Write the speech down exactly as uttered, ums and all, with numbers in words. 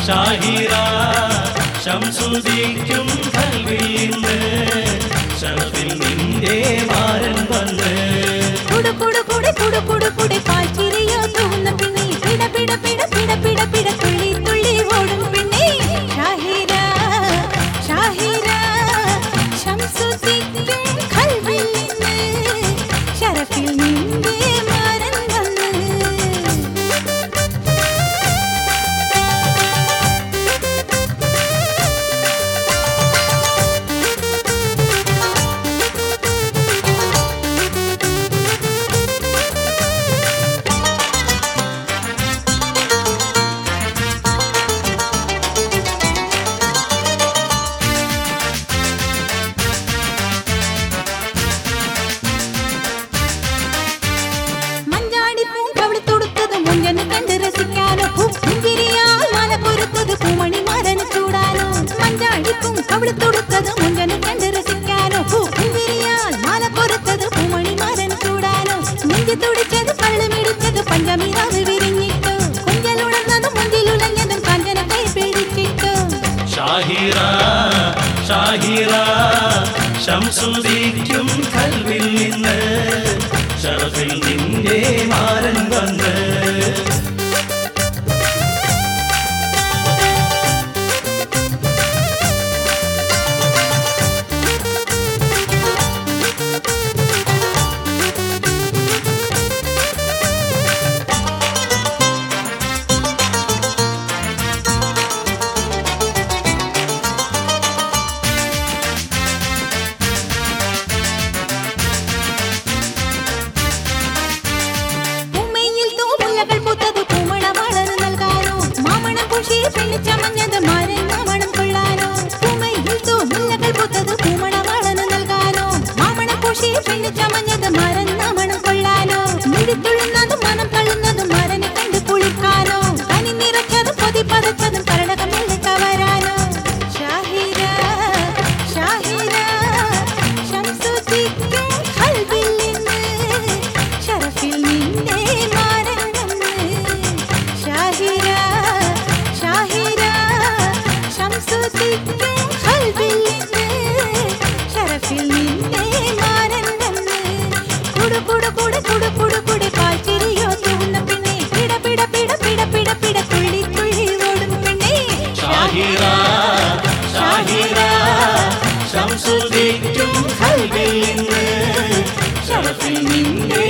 ഷാഹിറ ശംസുദിക്കും കൽവിൽ നിന്ന് ശറഫിൽ നിന്റെ മാരൻ വന്ന് കുടു കുടു കുടു കുടു കുടു കുടു പാൽച്ചിരിയോ തൂന്ന പിന്നെ പിട പിട പിട പിട പിട പിട തുള്ളി തുള്ളി ഓടും പിന്നെ ഷാഹിറ ഷാഹിറ ശംസുദിക്കും കൽവിൽ നിന്ന് ശറഫിൽ നിന്റെ മാരൻ വന്ന് ഷാഹിറ ഷാഹിറ ശംസുദിക്കും കൽവിൽ നിന്ന് ശറഫിൽ നിന്റെ മാരൻ വന്ന് ശംസുദിക്കും കൽവിൽ നിന്ന് ശറഫിൽ നിന്റെ